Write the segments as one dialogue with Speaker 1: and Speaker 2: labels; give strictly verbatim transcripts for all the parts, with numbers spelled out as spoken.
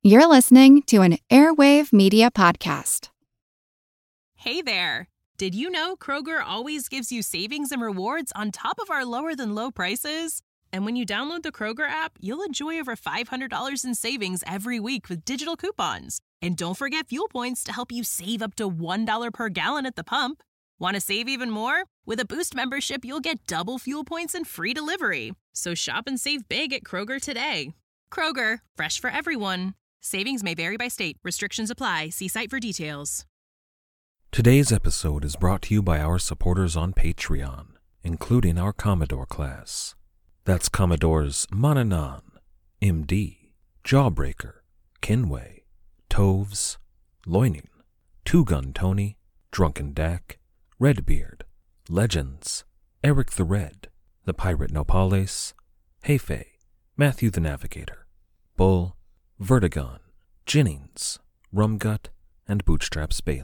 Speaker 1: You're listening to an Airwave Media Podcast.
Speaker 2: Hey there! Did you know Kroger always gives you savings and rewards on top of our lower-than-low prices? And when you download the Kroger app, you'll enjoy over five hundred dollars in savings every week with digital coupons. And don't forget fuel points to help you save up to one dollar per gallon at the pump. Want to save even more? With a Boost membership, you'll get double fuel points and free delivery. So shop and save big at Kroger today. Kroger, fresh for everyone. Savings may vary by state. Restrictions apply. See site for details.
Speaker 3: Today's episode is brought to you by our supporters on Patreon, including our Commodore class. That's Commodores Mananan, M D, Jawbreaker, Kinway, Toves, Loining, Two Gun Tony, Drunken Dak, Redbeard, Legends, Eric the Red, The Pirate Nopales, Hefe, Matthew the Navigator, Bull, Vertigon, Jennings, Rumgut, and Bootstraps Bailey.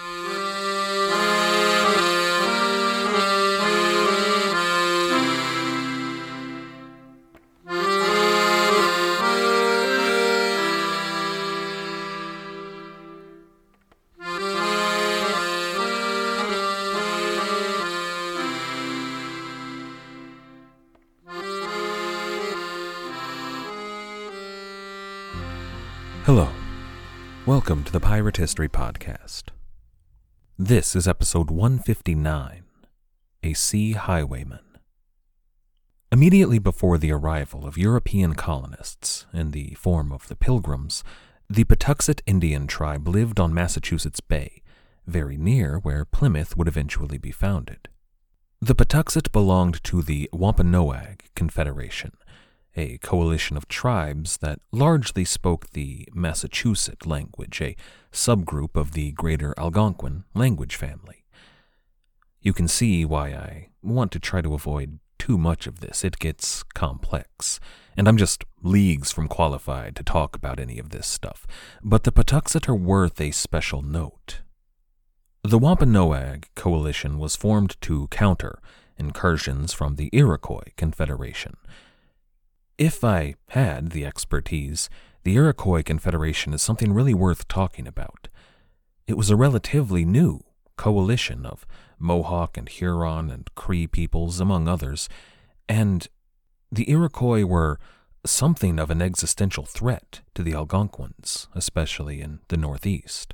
Speaker 3: Hello. Welcome to the Pirate History Podcast. This is episode one fifty-nine, A Sea Highwayman. Immediately before the arrival of European colonists, in the form of the Pilgrims, the Patuxet Indian tribe lived on Massachusetts Bay, very near where Plymouth would eventually be founded. The Patuxet belonged to the Wampanoag Confederation, a coalition of tribes that largely spoke the Massachusetts language, a subgroup of the Greater Algonquin language family. You can see why I want to try to avoid too much of this. It gets complex, and I'm just leagues from qualified to talk about any of this stuff, but the Patuxet are worth a special note. The Wampanoag coalition was formed to counter incursions from the Iroquois Confederation. If I had the expertise, the Iroquois Confederation is something really worth talking about. It was a relatively new coalition of Mohawk and Huron and Cree peoples, among others, and the Iroquois were something of an existential threat to the Algonquins, especially in the Northeast.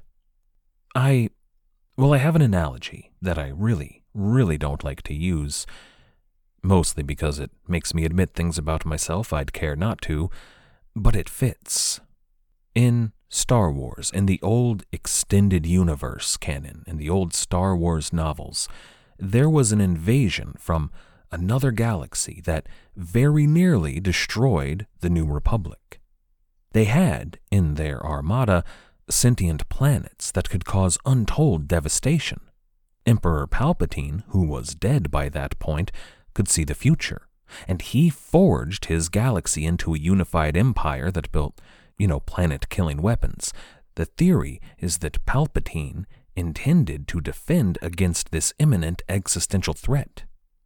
Speaker 3: I, well, I have an analogy that I really, really don't like to use, mostly because it makes me admit things about myself I'd care not to, but it fits. In Star Wars, in the old extended universe canon, in the old Star Wars novels, there was an invasion from another galaxy that very nearly destroyed the New Republic. They had, in their armada, sentient planets that could cause untold devastation. Emperor Palpatine, who was dead by that point, could see the future, and he forged his galaxy into a unified empire that built, you know, planet-killing weapons. The theory is that Palpatine intended to defend against this imminent existential threat.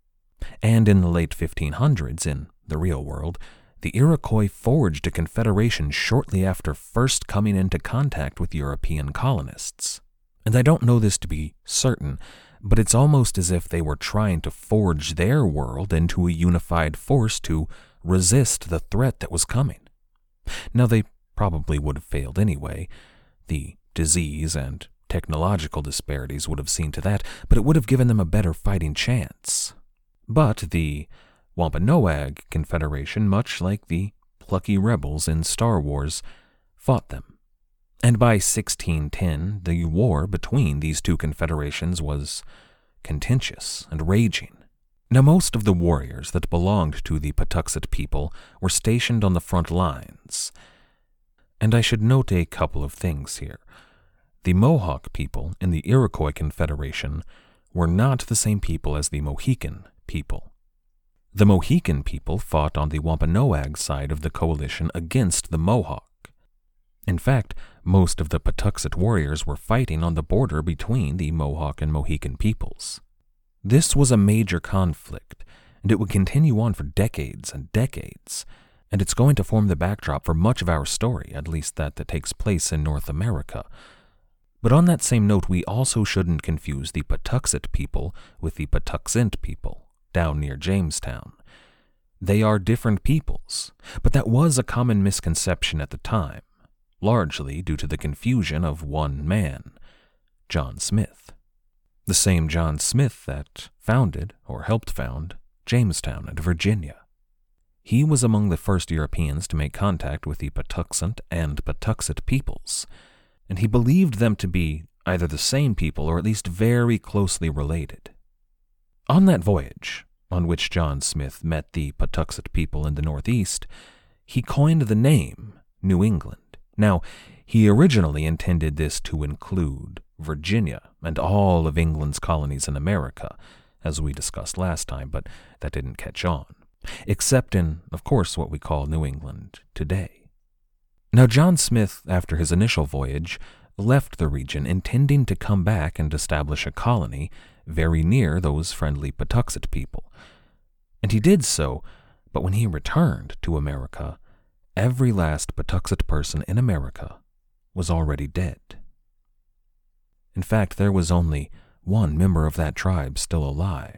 Speaker 3: And in the late fifteen hundreds, in the real world, the Iroquois forged a confederation shortly after first coming into contact with European colonists. And I don't know this to be certain, but it's almost as if they were trying to forge their world into a unified force to resist the threat that was coming. Now, they probably would have failed anyway. The disease and technological disparities would have seen to that, but it would have given them a better fighting chance. But the Wampanoag Confederation, much like the plucky rebels in Star Wars, fought them. And by sixteen ten, the war between these two confederations was contentious and raging. Now, most of the warriors that belonged to the Patuxet people were stationed on the front lines. And I should note a couple of things here. The Mohawk people in the Iroquois Confederation were not the same people as the Mohican people. The Mohican people fought on the Wampanoag side of the coalition against the Mohawk. In fact, most of the Patuxet warriors were fighting on the border between the Mohawk and Mohican peoples. This was a major conflict, and it would continue on for decades and decades, and it's going to form the backdrop for much of our story, at least that that takes place in North America. But on that same note, we also shouldn't confuse the Patuxet people with the Patuxent people down near Jamestown. They are different peoples, but that was a common misconception at the time, largely due to the confusion of one man, John Smith. The same John Smith that founded, or helped found, Jamestown and Virginia. He was among the first Europeans to make contact with the Patuxent and Patuxet peoples, and he believed them to be either the same people or at least very closely related. On that voyage, on which John Smith met the Patuxet people in the Northeast, he coined the name New England. Now, he originally intended this to include Virginia and all of England's colonies in America, as we discussed last time, but that didn't catch on, except in, of course, what we call New England today. Now, John Smith, after his initial voyage, left the region intending to come back and establish a colony very near those friendly Patuxet people. And he did so, but when he returned to America, every last Patuxet person in America was already dead. In fact, there was only one member of that tribe still alive.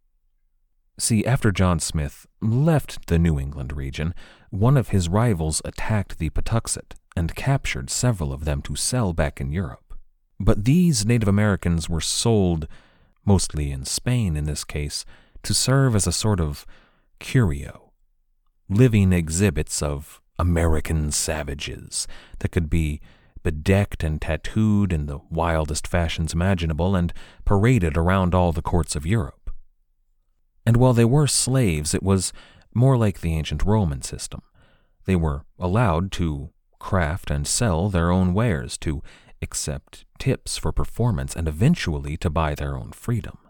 Speaker 3: See, after John Smith left the New England region, one of his rivals attacked the Patuxet and captured several of them to sell back in Europe. But these Native Americans were sold, mostly in Spain in this case, to serve as a sort of curio, living exhibits of American savages that could be bedecked and tattooed in the wildest fashions imaginable and paraded around all the courts of Europe. And while they were slaves, it was more like the ancient Roman system. They were allowed to craft and sell their own wares, to accept tips for performance, and eventually to buy their own freedom.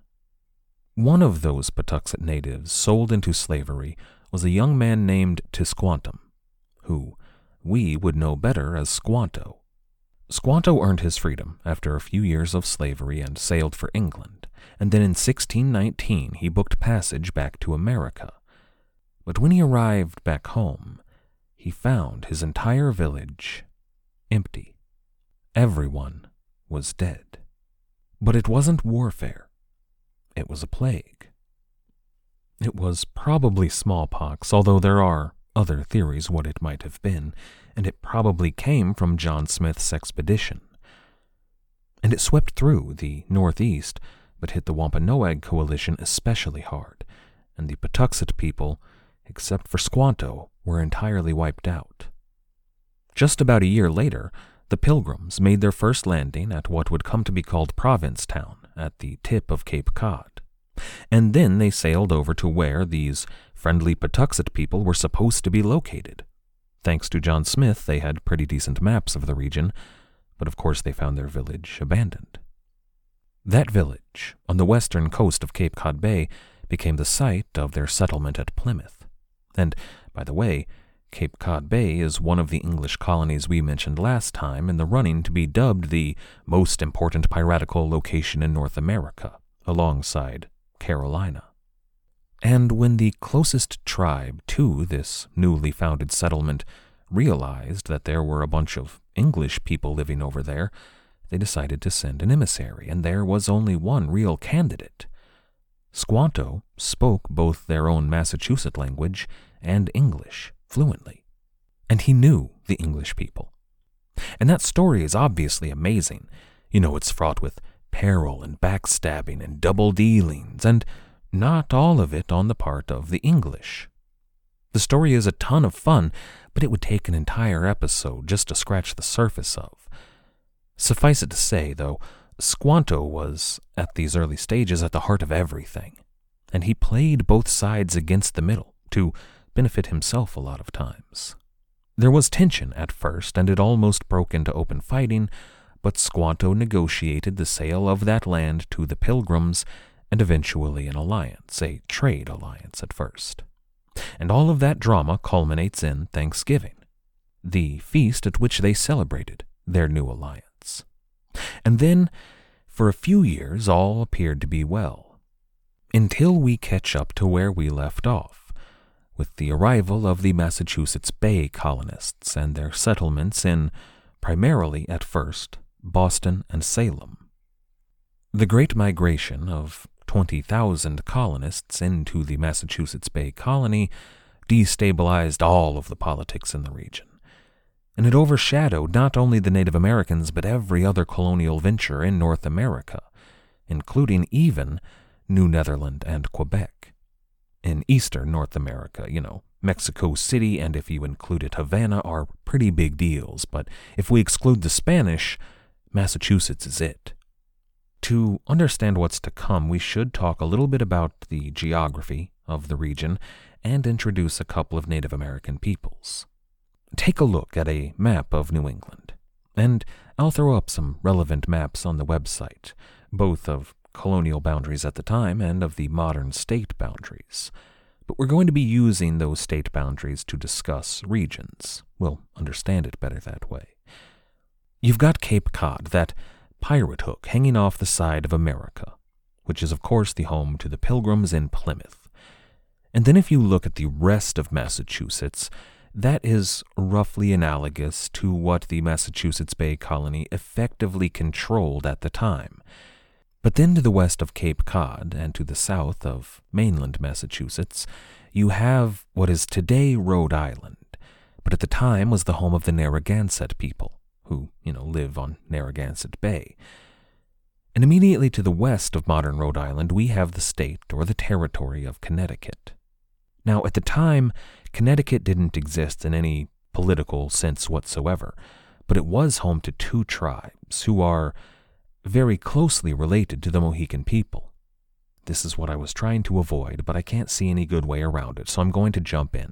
Speaker 3: One of those Patuxet natives sold into slavery was a young man named Tisquantum, who we would know better as Squanto. Squanto earned his freedom after a few years of slavery and sailed for England, and then in sixteen nineteen he booked passage back to America. But when he arrived back home, he found his entire village empty. Everyone was dead. But it wasn't warfare. It was a plague. It was probably smallpox, although there are other theories what it might have been, and it probably came from John Smith's expedition. And it swept through the Northeast, but hit the Wampanoag coalition especially hard, and the Patuxet people, except for Squanto, were entirely wiped out. Just about a year later, the Pilgrims made their first landing at what would come to be called Provincetown, at the tip of Cape Cod. And then they sailed over to where these friendly Patuxet people were supposed to be located. Thanks to John Smith, they had pretty decent maps of the region, but of course they found their village abandoned. That village, on the western coast of Cape Cod Bay, became the site of their settlement at Plymouth. And, by the way, Cape Cod Bay is one of the English colonies we mentioned last time in the running to be dubbed the most important piratical location in North America, alongside Carolina. And when the closest tribe to this newly founded settlement realized that there were a bunch of English people living over there, they decided to send an emissary, and there was only one real candidate. Squanto spoke both their own Massachusetts language and English fluently, and he knew the English people. And that story is obviously amazing. You know, it's fraught with peril and backstabbing and double dealings, and not all of it on the part of the English. The story is a ton of fun, but it would take an entire episode just to scratch the surface of. Suffice it to say, though, Squanto was, at these early stages, at the heart of everything, and he played both sides against the middle to benefit himself a lot of times. There was tension at first, and it almost broke into open fighting, but Squanto negotiated the sale of that land to the Pilgrims and eventually an alliance, a trade alliance at first. And all of that drama culminates in Thanksgiving, the feast at which they celebrated their new alliance. And then, for a few years, all appeared to be well, until we catch up to where we left off, with the arrival of the Massachusetts Bay colonists and their settlements in, primarily at first, Boston and Salem. The Great Migration of twenty thousand colonists into the Massachusetts Bay Colony destabilized all of the politics in the region, and it overshadowed not only the Native Americans but every other colonial venture in North America, including even New Netherland and Quebec. In eastern North America, you know, Mexico City and if you included Havana are pretty big deals, but if we exclude the Spanish, Massachusetts is it. To understand what's to come, we should talk a little bit about the geography of the region and introduce a couple of Native American peoples. Take a look at a map of New England, and I'll throw up some relevant maps on the website, both of colonial boundaries at the time and of the modern state boundaries. But we're going to be using those state boundaries to discuss regions. We'll understand it better that way. You've got Cape Cod, that pirate hook hanging off the side of America, which is of course the home to the Pilgrims in Plymouth. And then if you look at the rest of Massachusetts, that is roughly analogous to what the Massachusetts Bay Colony effectively controlled at the time. But then to the west of Cape Cod and to the south of mainland Massachusetts, you have what is today Rhode Island, but at the time was the home of the Narragansett people, who, you know, live on Narragansett Bay. And immediately to the west of modern Rhode Island, we have the state or the territory of Connecticut. Now, at the time, Connecticut didn't exist in any political sense whatsoever, but it was home to two tribes who are very closely related to the Mohican people. This is what I was trying to avoid, but I can't see any good way around it, so I'm going to jump in.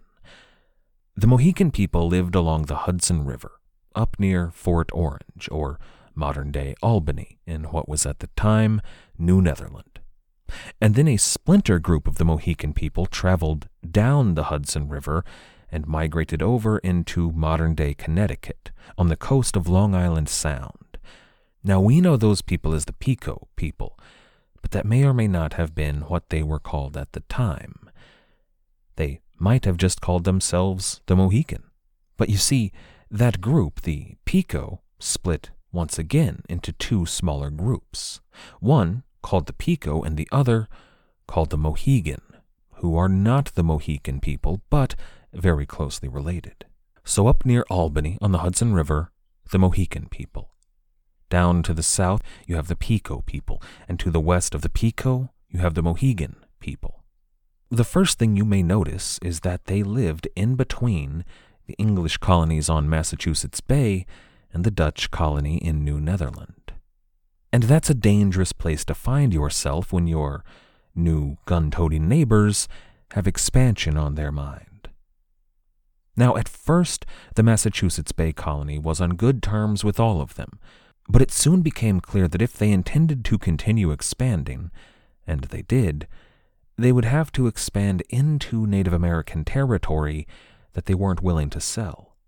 Speaker 3: The Mohican people lived along the Hudson River, up near Fort Orange, or modern-day Albany, in what was at the time New Netherland. And then a splinter group of the Mohican people traveled down the Hudson River and migrated over into modern-day Connecticut, on the coast of Long Island Sound. Now, we know those people as the Pico people, but that may or may not have been what they were called at the time. They might have just called themselves the Mohican. But you see, that group, the Pico, split once again into two smaller groups, one called the Pico and the other called the Mohegan, who are not the Mohican people, but very closely related. So up near Albany on the Hudson River, the Mohican people. Down to the south, you have the Pico people, and to the west of the Pico, you have the Mohegan people. The first thing you may notice is that they lived in between the English colonies on Massachusetts Bay and the Dutch colony in New Netherland. And that's a dangerous place to find yourself when your new gun-toting neighbors have expansion on their mind. Now, at first, the Massachusetts Bay Colony was on good terms with all of them, but it soon became clear that if they intended to continue expanding, and they did, they would have to expand into Native American territory that they weren't willing to sell.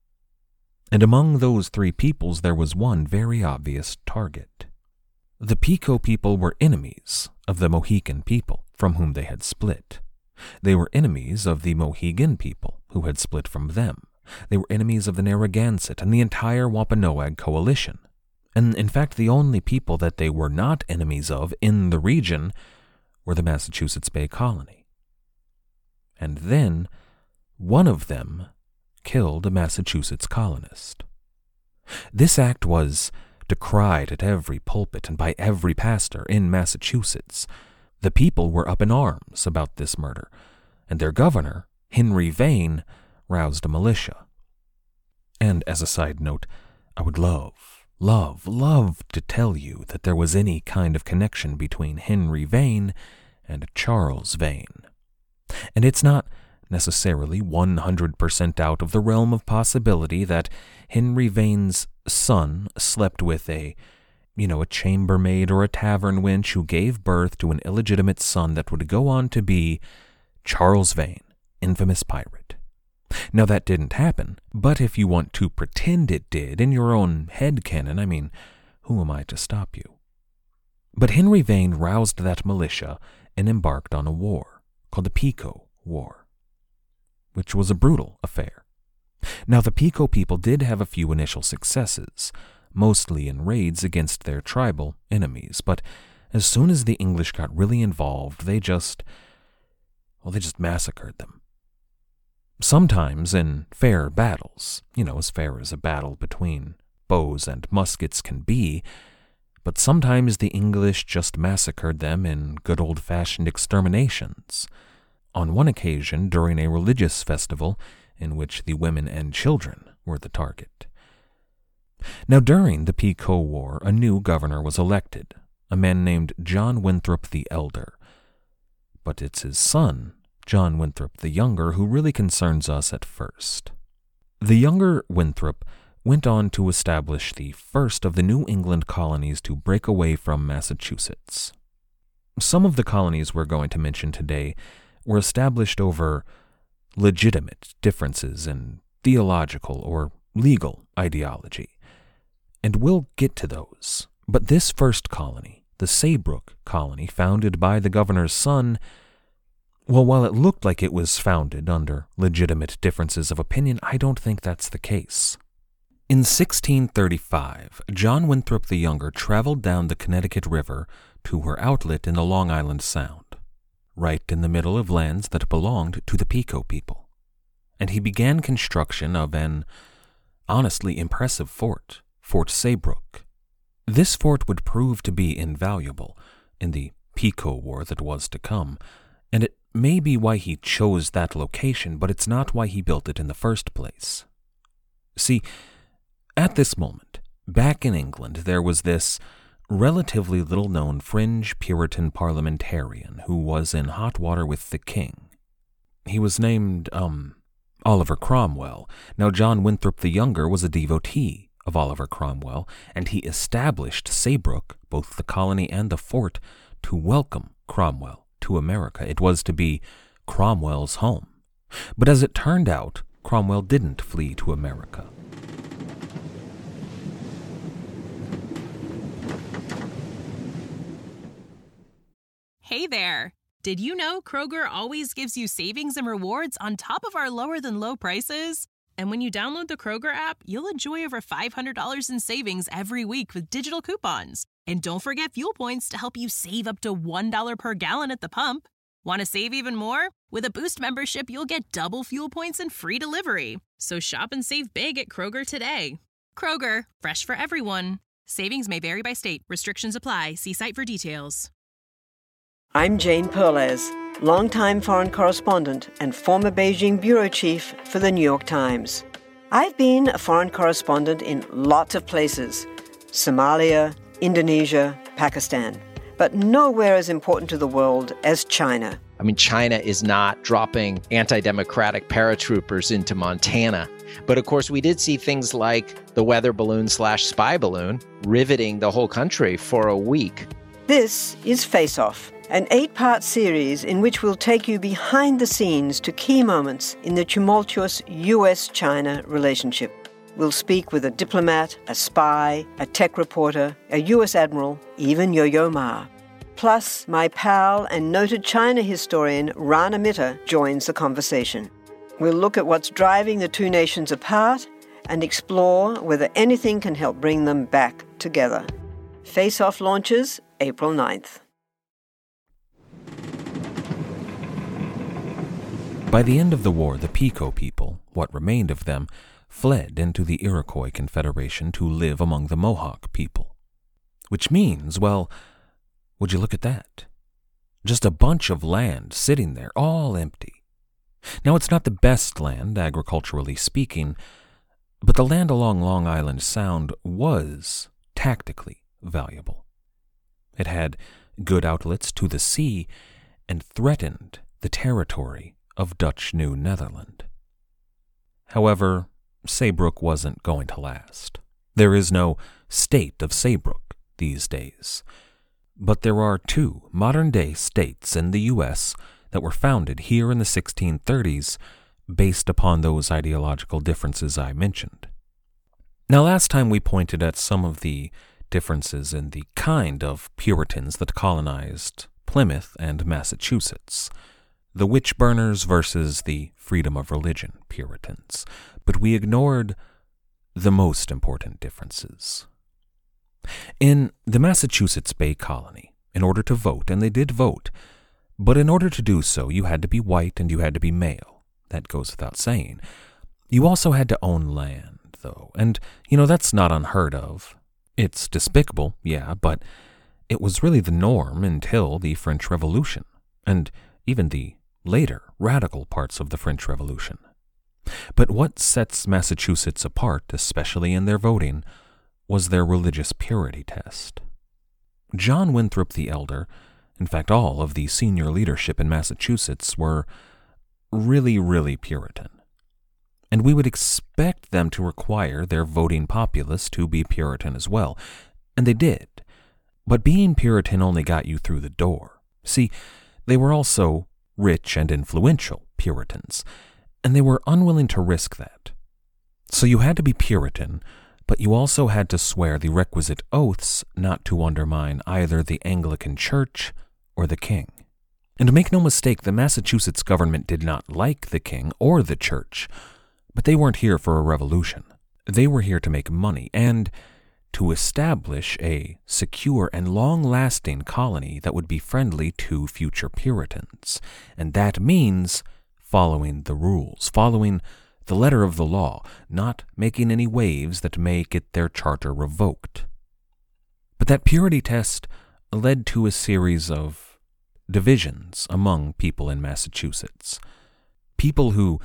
Speaker 3: And among those three peoples there was one very obvious target. The Pico people were enemies of the Mohican people from whom they had split. They were enemies of the Mohegan people who had split from them. They were enemies of the Narragansett and the entire Wampanoag coalition. And in fact, the only people that they were not enemies of in the region were the Massachusetts Bay Colony. And then one of them killed a Massachusetts colonist. This act was decried at every pulpit and by every pastor in Massachusetts. The people were up in arms about this murder, and their governor, Henry Vane, roused a militia. And as a side note, I would love, love, love to tell you that there was any kind of connection between Henry Vane and Charles Vane. And it's not necessarily one hundred percent out of the realm of possibility that Henry Vane's son slept with a, you know, a chambermaid or a tavern wench who gave birth to an illegitimate son that would go on to be Charles Vane, infamous pirate. Now, that didn't happen, but if you want to pretend it did in your own head canon, I mean, who am I to stop you? But Henry Vane roused that militia and embarked on a war called the Pico War. which was a brutal affair. Now, the Pico people did have a few initial successes, mostly in raids against their tribal enemies, but as soon as the English got really involved, they just, well, they just massacred them. Sometimes in fair battles, you know, as fair as a battle between bows and muskets can be, but sometimes the English just massacred them in good old-fashioned exterminations. On one occasion, during a religious festival in which the women and children were the target. Now, during the Pico War, a new governor was elected, a man named John Winthrop the Elder. But it's his son, John Winthrop the Younger, who really concerns us at first. The younger Winthrop went on to establish the first of the New England colonies to break away from Massachusetts. Some of the colonies we're going to mention today were established over legitimate differences in theological or legal ideology, and we'll get to those. But this first colony, the Saybrook colony, founded by the governor's son, well, while it looked like it was founded under legitimate differences of opinion, I don't think that's the case. In sixteen thirty-five, John Winthrop the Younger traveled down the Connecticut River to her outlet in the Long Island Sound, right in the middle of lands that belonged to the Pico people, and he began construction of an honestly impressive fort, Fort Saybrook. This fort would prove to be invaluable in the Pico War that was to come, and it may be why he chose that location, but it's not why he built it in the first place. See, at this moment, back in England, there was this relatively little-known fringe Puritan parliamentarian who was in hot water with the king. He was named, um, Oliver Cromwell. Now, John Winthrop the Younger was a devotee of Oliver Cromwell, and he established Saybrook, both the colony and the fort, to welcome Cromwell to America. It was to be Cromwell's home. But as it turned out, Cromwell didn't flee to America.
Speaker 2: Hey there! Did you know Kroger always gives you savings and rewards on top of our lower-than-low prices? And when you download the Kroger app, you'll enjoy over five hundred dollars in savings every week with digital coupons. And don't forget fuel points to help you save up to one dollar per gallon at the pump. Want to save even more? With a Boost membership, you'll get double fuel points and free delivery. So shop and save big at Kroger today. Kroger, fresh for everyone. Savings may vary by state. Restrictions apply. See site for details.
Speaker 4: I'm Jane Perlez, longtime foreign correspondent and former Beijing bureau chief for the New York Times. I've been a foreign correspondent in lots of places: Somalia, Indonesia, Pakistan, but nowhere as important to the world as China.
Speaker 5: I mean, China is not dropping anti-democratic paratroopers into Montana. But of course, we did see things like the weather balloon slash spy balloon riveting the whole country for a week.
Speaker 4: This is Face Off, an eight-part series in which we'll take you behind the scenes to key moments in the tumultuous U S China relationship. We'll speak with a diplomat, a spy, a tech reporter, a U S admiral, even Yo-Yo Ma. Plus, my pal and noted China historian Rana Mitter joins the conversation. We'll look at what's driving the two nations apart and explore whether anything can help bring them back together. Face Off launches April ninth.
Speaker 3: By the end of the war, the Pico people, what remained of them, fled into the Iroquois Confederation to live among the Mohawk people. Which means, well, would you look at that? Just a bunch of land sitting there, all empty. Now, it's not the best land, agriculturally speaking, but the land along Long Island Sound was tactically valuable. It had good outlets to the sea and threatened the territory of Dutch New Netherland. However, Saybrook wasn't going to last. There is no state of Saybrook these days. But there are two modern-day states in the U S that were founded here in the sixteen thirties based upon those ideological differences I mentioned. Now, last time we pointed at some of the differences in the kind of Puritans that colonized Plymouth and Massachusetts. the witch burners versus the freedom of religion Puritans, but we ignored the most important differences. In the Massachusetts Bay Colony, in order to vote, and they did vote, but in order to do so, you had to be white and you had to be male. That goes without saying. You also had to own land, though, and, you know, that's not unheard of. It's despicable, yeah, but it was really the norm until the French Revolution, and even the later radical parts of the French Revolution. But what sets Massachusetts apart, especially in their voting, was their religious purity test. John Winthrop the Elder, in fact all of the senior leadership in Massachusetts, were really, really Puritan. And we would expect them to require their voting populace to be Puritan as well, and they did. But being Puritan only got you through the door. See, they were also rich and influential Puritans, and they were unwilling to risk that. So you had to be Puritan, but you also had to swear the requisite oaths not to undermine either the Anglican Church or the king. And make no mistake, the Massachusetts government did not like the king or the church, but they weren't here for a revolution. They were here to make money and to establish a secure and long-lasting colony that would be friendly to future Puritans. And that means following the rules, following the letter of the law, not making any waves that may get their charter revoked. But that purity test led to a series of divisions among people in Massachusetts. People who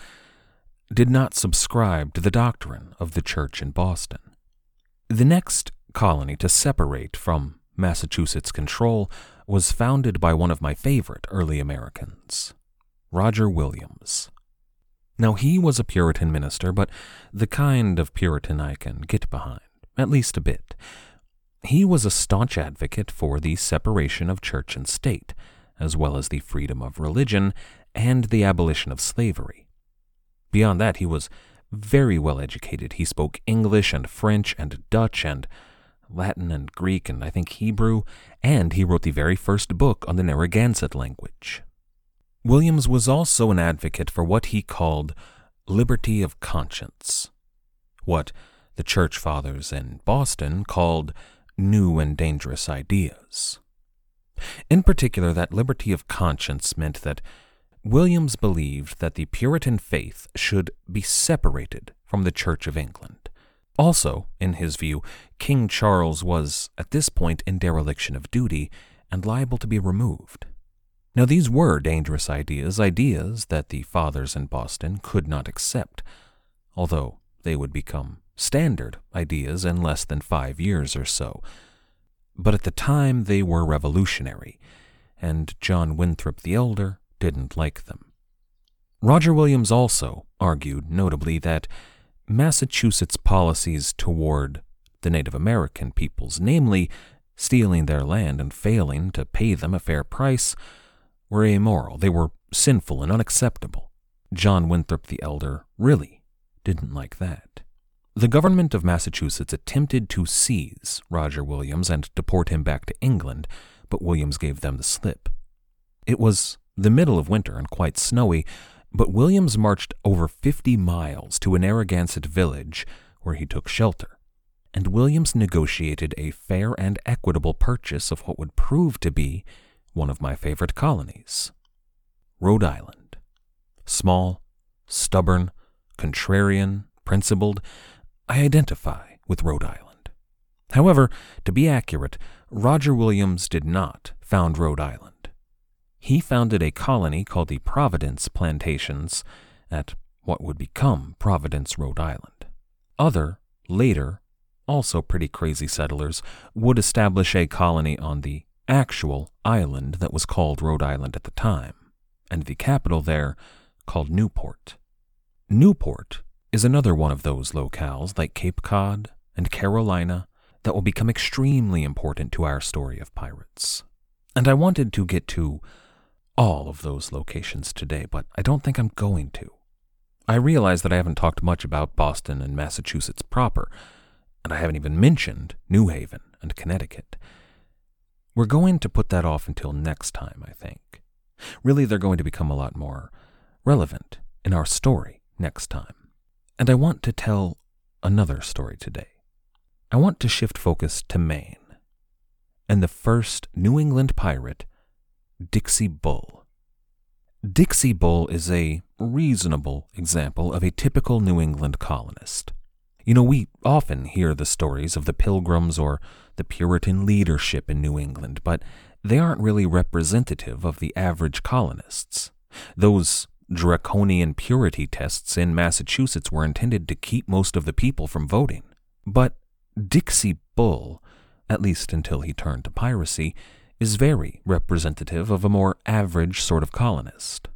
Speaker 3: did not subscribe to the doctrine of the church in Boston. The next colony to separate from Massachusetts control was founded by one of my favorite early Americans, Roger Williams. Now, he was a Puritan minister, but the kind of Puritan I can get behind, at least a bit. He was a staunch advocate for the separation of church and state, as well as the freedom of religion and the abolition of slavery. Beyond that, he was very well educated. He spoke English and French and Dutch and Latin and Greek and I think Hebrew, and he wrote the very first book on the Narragansett language. Williams was also an advocate for what he called liberty of conscience, what the church fathers in Boston called new and dangerous ideas. In particular, that liberty of conscience meant that Williams believed that the Puritan faith should be separated from the Church of England. Also, in his view, King Charles was, at this point, in dereliction of duty and liable to be removed. Now, these were dangerous ideas, ideas that the fathers in Boston could not accept, although they would become standard ideas in less than five years or so. But at the time, they were revolutionary, and John Winthrop the Elder didn't like them. Roger Williams also argued, notably, that Massachusetts' policies toward the Native American peoples, namely stealing their land and failing to pay them a fair price, were immoral. They were sinful and unacceptable. John Winthrop the Elder really didn't like that. The government of Massachusetts attempted to seize Roger Williams and deport him back to England, but Williams gave them the slip. It was the middle of winter and quite snowy, but Williams marched over fifty miles to a Narragansett village where he took shelter, and Williams negotiated a fair and equitable purchase of what would prove to be one of my favorite colonies, Rhode Island. Small, stubborn, contrarian, principled, I identify with Rhode Island. However, to be accurate, Roger Williams did not found Rhode Island. He founded a colony called the Providence Plantations at what would become Providence, Rhode Island. Other, later, also pretty crazy settlers would establish a colony on the actual island that was called Rhode Island at the time, and the capital there called Newport. Newport is another one of those locales like Cape Cod and Carolina that will become extremely important to our story of pirates. And I wanted to get to all of those locations today, but I don't think I'm going to. I realize that I haven't talked much about Boston and Massachusetts proper, and I haven't even mentioned New Haven and Connecticut. We're going to put that off until next time, I think. Really, they're going to become a lot more relevant in our story next time. And I want to tell another story today. I want to shift focus to Maine and the first New England pirate, Dixie Bull. Dixie Bull is a reasonable example of a typical New England colonist. You know, we often hear the stories of the Pilgrims or the Puritan leadership in New England, but they aren't really representative of the average colonists. Those draconian purity tests in Massachusetts were intended to keep most of the people from voting. But Dixie Bull, at least until he turned to piracy, is very representative of a more average sort of colonist.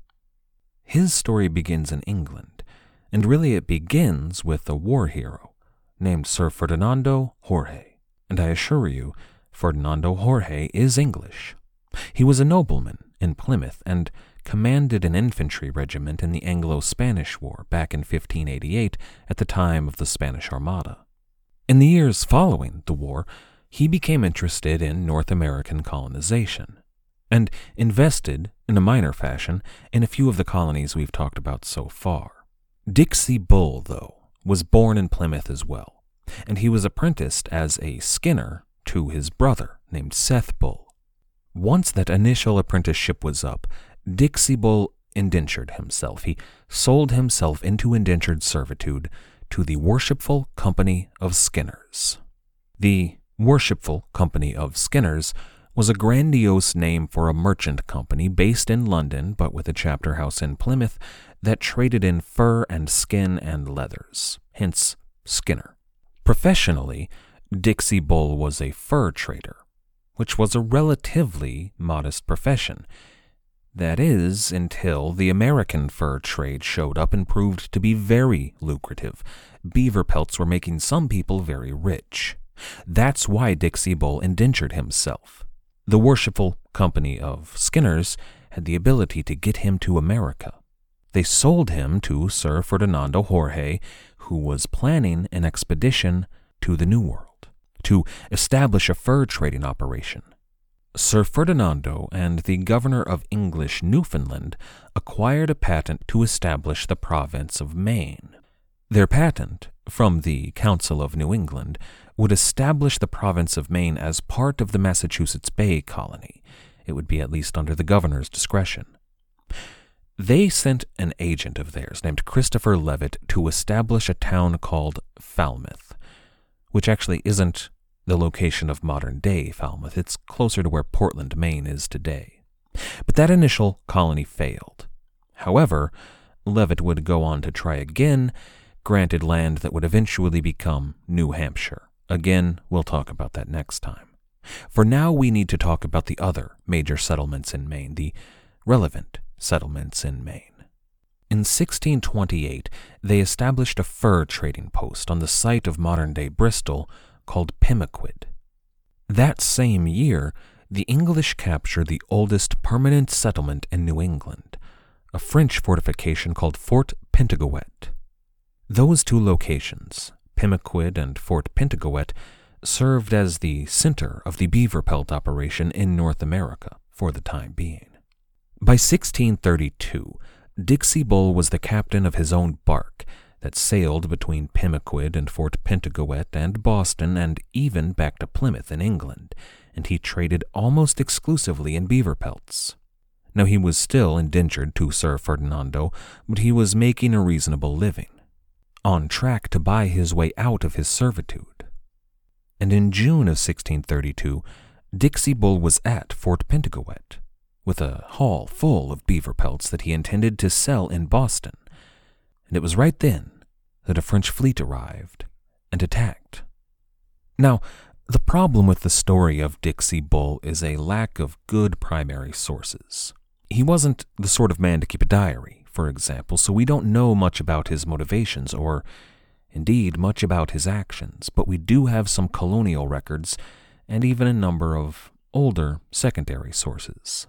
Speaker 3: His story begins in England, and really it begins with a war hero named Sir Ferdinando Jorge. And I assure you, Ferdinando Jorge is English. He was a nobleman in Plymouth and commanded an infantry regiment in the Anglo-Spanish War back in fifteen eighty-eight at the time of the Spanish Armada. In the years following the war, he became interested in North American colonization and invested, in a minor fashion, in a few of the colonies we've talked about so far. Dixie Bull, though, was born in Plymouth as well, and he was apprenticed as a skinner to his brother named Seth Bull. Once that initial apprenticeship was up, Dixie Bull indentured himself. He sold himself into indentured servitude to the Worshipful Company of Skinners. The Worshipful Company of Skinners was a grandiose name for a merchant company based in London but with a chapter house in Plymouth that traded in fur and skin and leathers, hence Skinner. Professionally, Dixie Bull was a fur trader, which was a relatively modest profession. That is, until the American fur trade showed up and proved to be very lucrative. Beaver pelts were making some people very rich. That's why Dixie Bull indentured himself. The Worshipful Company of Skinners had the ability to get him to America. They sold him to Sir Ferdinando Jorge, who was planning an expedition to the New World to establish a fur trading operation. Sir Ferdinando and the governor of English Newfoundland acquired a patent to establish the province of Maine. Their patent, from the Council of New England, would establish the province of Maine as part of the Massachusetts Bay Colony. It would be at least under the governor's discretion. They sent an agent of theirs named Christopher Leavitt to establish a town called Falmouth, which actually isn't the location of modern-day Falmouth. It's closer to where Portland, Maine is today. But that initial colony failed. However, Leavitt would go on to try again, granted land that would eventually become New Hampshire. Again, we'll talk about that next time. For now, we need to talk about the other major settlements in Maine, the relevant settlements in Maine. In sixteen twenty-eight, they established a fur trading post on the site of modern-day Bristol called Pemaquid. That same year, the English captured the oldest permanent settlement in New England, a French fortification called Fort Pentagouet. Those two locations, Pemaquid and Fort Pentagouet, served as the center of the beaver pelt operation in North America for the time being. By sixteen thirty-two, Dixie Bull was the captain of his own bark that sailed between Pemaquid and Fort Pentagouet and Boston and even back to Plymouth in England, and he traded almost exclusively in beaver pelts. Now, he was still indentured to Sir Ferdinando, but he was making a reasonable living, on track to buy his way out of his servitude. And in June of sixteen thirty-two, Dixie Bull was at Fort Pentagouet, with a haul full of beaver pelts that he intended to sell in Boston. And it was right then that a French fleet arrived and attacked. Now, the problem with the story of Dixie Bull is a lack of good primary sources. He wasn't the sort of man to keep a diary, for example, so we don't know much about his motivations or, indeed, much about his actions, but we do have some colonial records and even a number of older secondary sources.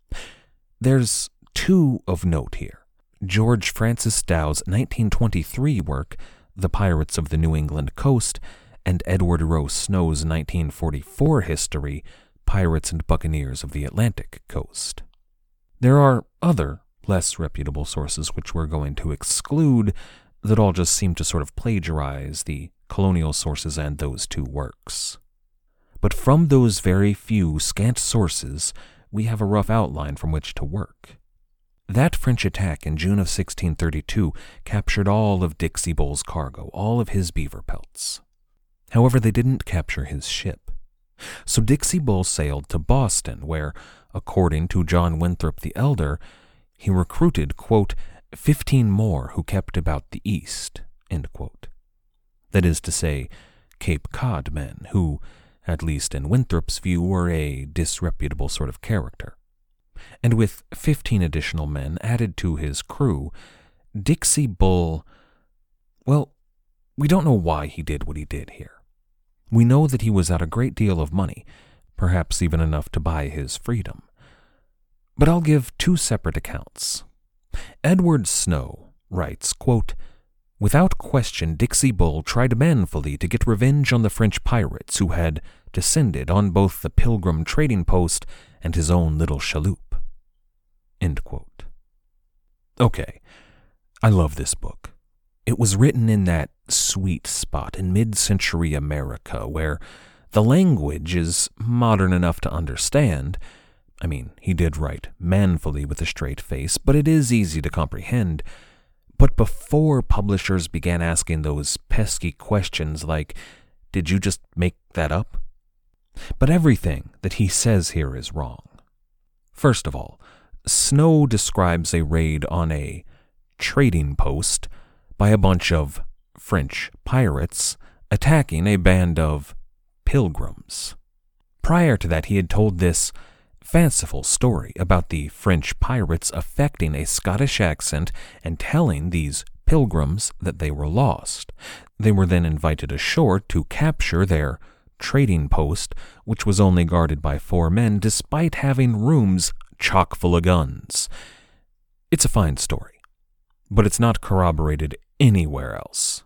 Speaker 3: There's two of note here. George Francis Dow's nineteen twenty-three work, The Pirates of the New England Coast, and Edward Rowe Snow's nineteen forty-four history, Pirates and Buccaneers of the Atlantic Coast. There are other, less reputable sources which we're going to exclude that all just seem to sort of plagiarize the colonial sources and those two works. But from those very few scant sources, we have a rough outline from which to work. That French attack in June of sixteen thirty-two captured all of Dixie Bull's cargo, all of his beaver pelts. However, they didn't capture his ship. So Dixie Bull sailed to Boston, where, according to John Winthrop the Elder, he recruited, quote, fifteen more who kept about the east, end quote. That is to say, Cape Cod men, who, at least in Winthrop's view, were a disreputable sort of character. And with fifteen additional men added to his crew, Dixie Bull, well, we don't know why he did what he did here. We know that he was out a great deal of money, perhaps even enough to buy his freedom. But I'll give two separate accounts. Edward Snow writes, quote, "Without question, Dixie Bull tried manfully to get revenge on the French pirates who had descended on both the Pilgrim trading post and his own little chaloupe." End quote. Okay, I love this book. It was written in that sweet spot in mid-century America where the language is modern enough to understand. I mean, he did write manfully with a straight face, but it is easy to comprehend. But before publishers began asking those pesky questions like, did you just make that up? But everything that he says here is wrong. First of all, Snow describes a raid on a trading post by a bunch of French pirates attacking a band of pilgrims. Prior to that, he had told this fanciful story about the French pirates affecting a Scottish accent and telling these pilgrims that they were lost. They were then invited ashore to capture their trading post, which was only guarded by four men, despite having rooms chock full of guns. It's a fine story, but it's not corroborated anywhere else.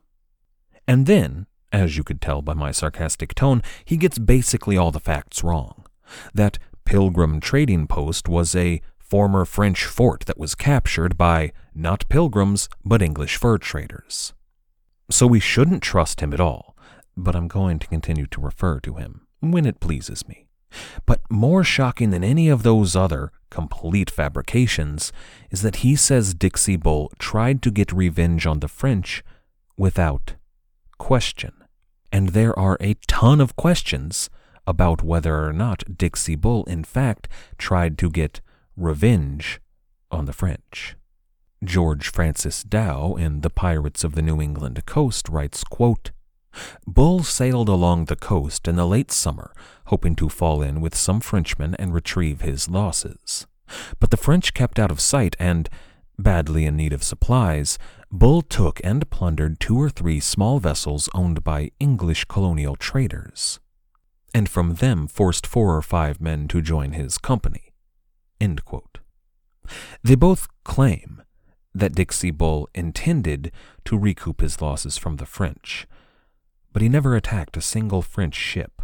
Speaker 3: And then, as you could tell by my sarcastic tone, he gets basically all the facts wrong. That Pilgrim trading post was a former French fort that was captured by not pilgrims, but English fur traders. So we shouldn't trust him at all, but I'm going to continue to refer to him when it pleases me. But more shocking than any of those other complete fabrications is that he says Dixie Bull tried to get revenge on the French without question. And there are a ton of questions about whether or not Dixie Bull, in fact, tried to get revenge on the French. George Francis Dow in The Pirates of the New England Coast writes, quote, "Bull sailed along the coast in the late summer, hoping to fall in with some Frenchmen and retrieve his losses. But the French kept out of sight and, badly in need of supplies, Bull took and plundered two or three small vessels owned by English colonial traders, and from them forced four or five men to join his company." End quote. They both claim that Dixie Bull intended to recoup his losses from the French, but he never attacked a single French ship.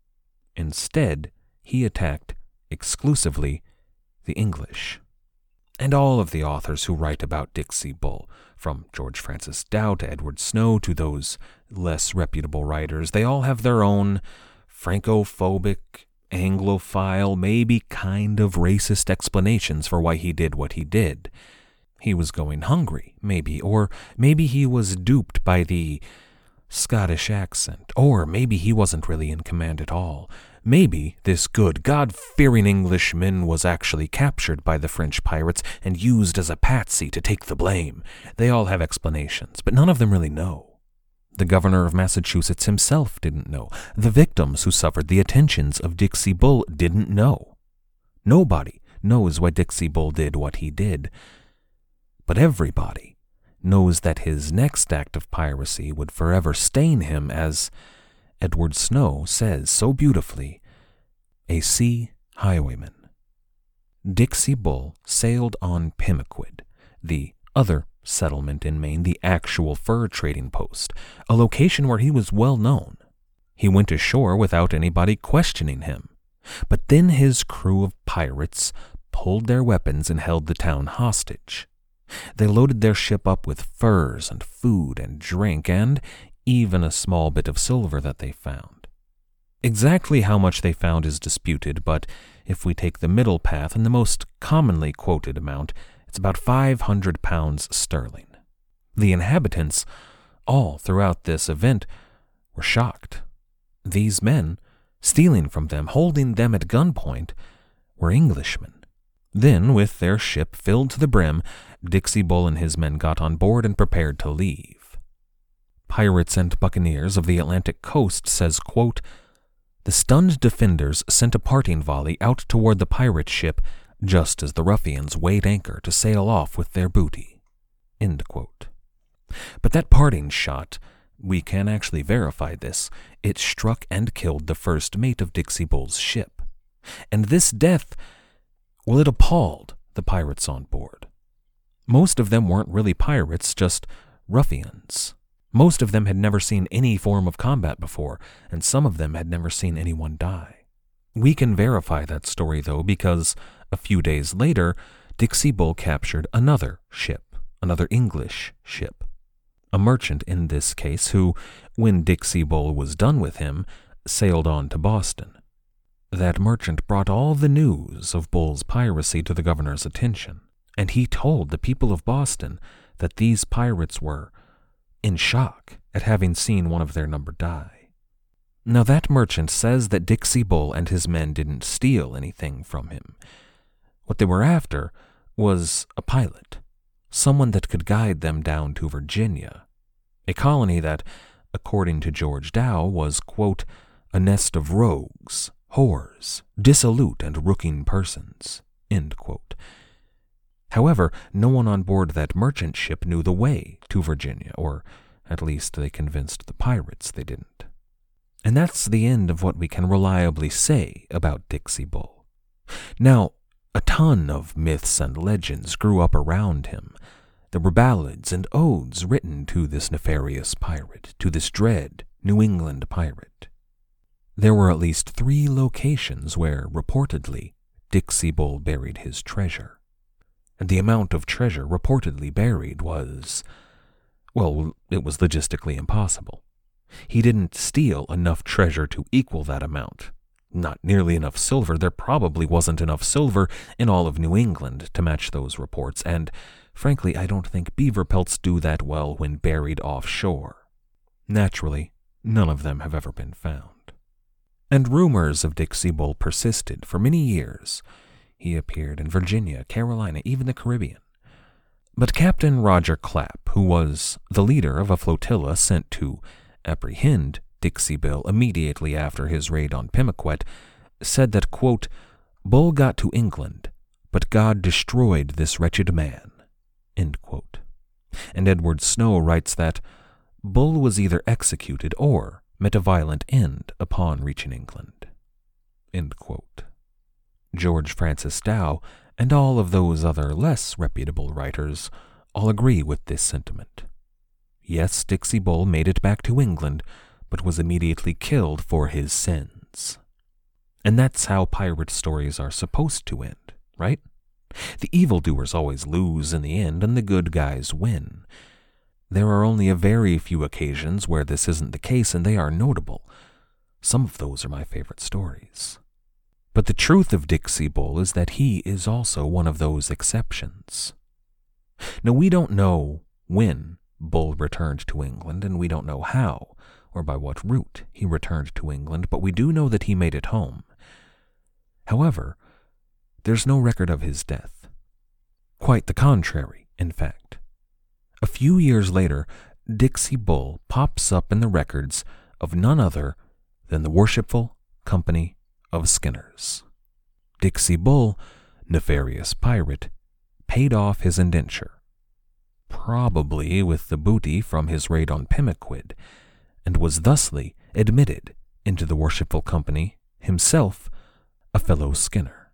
Speaker 3: Instead, he attacked exclusively the English. And all of the authors who write about Dixie Bull, from George Francis Dow to Edward Snow to those less reputable writers, they all have their own Francophobic, Anglophile, maybe kind of racist explanations for why he did what he did. He was going hungry, maybe, or maybe he was duped by the Scottish accent, or maybe he wasn't really in command at all. Maybe this good, God-fearing Englishman was actually captured by the French pirates and used as a patsy to take the blame. They all have explanations, but none of them really know. The governor of Massachusetts himself didn't know. The victims who suffered the attentions of Dixie Bull didn't know. Nobody knows why Dixie Bull did what he did. But everybody knows that his next act of piracy would forever stain him as Edward Snow says so beautifully, a sea highwayman. Dixie Bull sailed on Pemaquid, the other settlement in Maine, the actual fur trading post, a location where he was well known. He went ashore without anybody questioning him. But then his crew of pirates pulled their weapons and held the town hostage. They loaded their ship up with furs and food and drink and even a small bit of silver that they found. Exactly how much they found is disputed, but if we take the middle path and the most commonly quoted amount, it's about five hundred pounds sterling. The inhabitants, all throughout this event, were shocked. These men, stealing from them, holding them at gunpoint, were Englishmen. Then, with their ship filled to the brim, Dixie Bull and his men got on board and prepared to leave. Pirates and Buccaneers of the Atlantic coast says, quote, "The stunned defenders sent a parting volley out toward the pirate ship just as the ruffians weighed anchor to sail off with their booty." End quote. But that parting shot, we can actually verify this, it struck and killed the first mate of Dixie Bull's ship. And this death, well, it appalled the pirates on board. Most of them weren't really pirates, just ruffians. Most of them had never seen any form of combat before, and some of them had never seen anyone die. We can verify that story, though, because a few days later, Dixie Bull captured another ship, another English ship. A merchant in this case who, when Dixie Bull was done with him, sailed on to Boston. That merchant brought all the news of Bull's piracy to the governor's attention, and he told the people of Boston that these pirates were in shock at having seen one of their number die. Now that merchant says that Dixie Bull and his men didn't steal anything from him. What they were after was a pilot, someone that could guide them down to Virginia, a colony that, according to George Dow, was, quote, "a nest of rogues, whores, dissolute and rooking persons," end quote. However, no one on board that merchant ship knew the way to Virginia, or at least they convinced the pirates they didn't. And that's the end of what we can reliably say about Dixie Bull. Now, a ton of myths and legends grew up around him. There were ballads and odes written to this nefarious pirate, to this dread New England pirate. There were at least three locations where, reportedly, Dixie Bull buried his treasure. And the amount of treasure reportedly buried was, well, it was logistically impossible. He didn't steal enough treasure to equal that amount. Not nearly enough silver. There probably wasn't enough silver in all of New England to match those reports, and frankly, I don't think beaver pelts do that well when buried offshore. Naturally, none of them have ever been found. And rumors of Dixie Bull persisted for many years. He appeared in Virginia, Carolina, even the Caribbean. But Captain Roger Clapp, who was the leader of a flotilla sent to apprehend Dixie Bull immediately after his raid on Pemaquet, said that, quote, "Bull got to England, but God destroyed this wretched man," end quote. And Edward Snow writes that Bull was either executed or met a violent end upon reaching England, end quote. George Francis Dow and all of those other less reputable writers all agree with this sentiment. Yes, Dixie Bull made it back to England, but was immediately killed for his sins. And that's how pirate stories are supposed to end, right? The evildoers always lose in the end, and the good guys win. There are only a very few occasions where this isn't the case, and they are notable. Some of those are my favorite stories. But the truth of Dixie Bull is that he is also one of those exceptions. Now, we don't know when Bull returned to England, and we don't know how or by what route he returned to England, but we do know that he made it home. However, there's no record of his death. Quite the contrary, in fact. A few years later, Dixie Bull pops up in the records of none other than the Worshipful Company of Skinners. Dixie Bull, nefarious pirate, paid off his indenture, probably with the booty from his raid on Pemaquid, and was thusly admitted into the Worshipful Company, himself a fellow Skinner.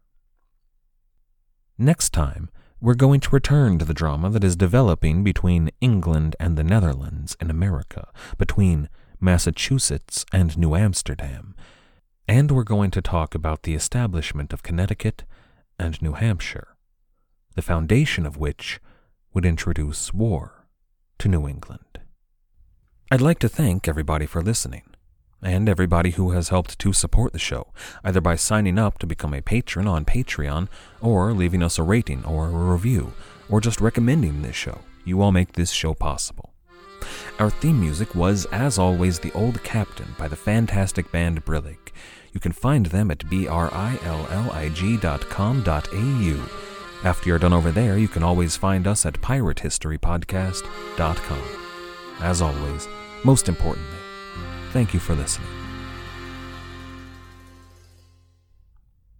Speaker 3: Next time, we're going to return to the drama that is developing between England and the Netherlands in America, between Massachusetts and New Amsterdam, and we're going to talk about the establishment of Connecticut and New Hampshire, the foundation of which would introduce war to New England. I'd like to thank everybody for listening, and everybody who has helped to support the show, either by signing up to become a patron on Patreon, or leaving us a rating or a review, or just recommending this show. You all make this show possible. Our theme music was, as always, The Old Captain by the fantastic band Brillig. You can find them at B R I L L I G dot com dot A U. After you're done over there, you can always find us at pirate history podcast dot com. As always, most importantly, thank you for listening.